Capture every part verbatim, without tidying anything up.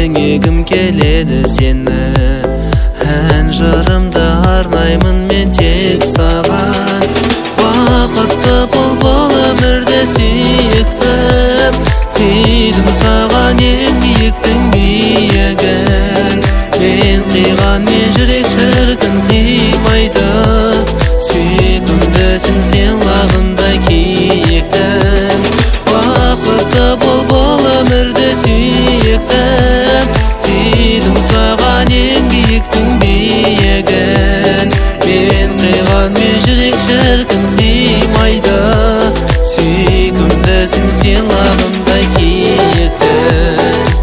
теңегім келеді сені. Ән жырымды арнаймын мен тек саған. Бақытты бұл өмірде сүйіктім, қидым саған ең биіктің биігін. Мен қиған мен жүрек шіркін қимайды, сүйкімдісің сен лағындай киіктің. Бақытты бұл өмірде сүйіктім, қидым саған ең биіктің биігін. Мен қиған мен жүрек шіркін қимайды, сүйкімдісің сен лағындай киіктің.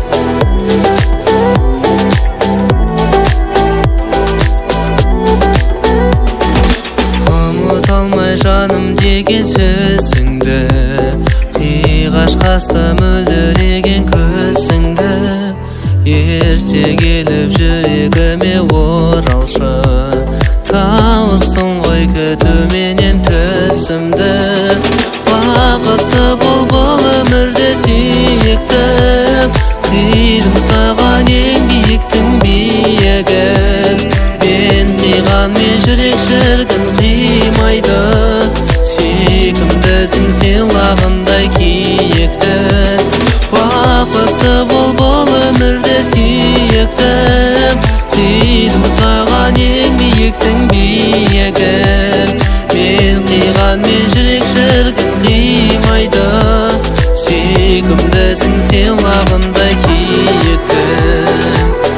Алмай жаным деген сөзіңді, қиғаш қасты мөлдіреген көзіңді. Ерте келіп жүрегіме оралшы, тауыстың ғой күтуменен төсімді. Бақытты бұл өмірде сүйіктім, қидым саған ең биіктің биігін. Мен қиған мен жүрек шіркін қимайды, сүйкімдісің сен лағындай киіктің. Бақытты бұл өмірде сүйіктім, қидым саған ең биіктің биігін. Мен қиған мен жүрек шіркін қимайды, сүйкімдісің сен лағындай киіктің.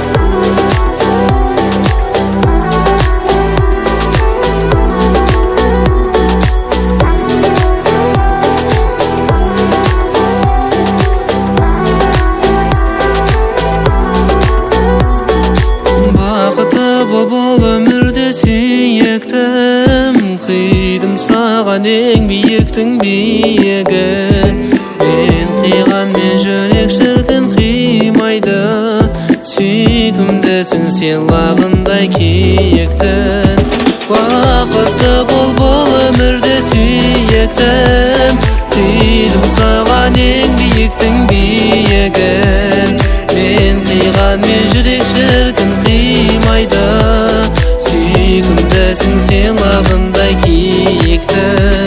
Бұл өмірде сүйіктім, қидым саған ең биіктің биігін. Мен қиған мен жүрек шіркін қимайды, сүйкімдісің сен лағындай киіктің. Бақытты бұл өмірде сүйіктім, қидым саған ең биіктің биігін. Мен қиған мен жүрек шіркін қимайды, сүйкімдісің сен лағындай киіктің.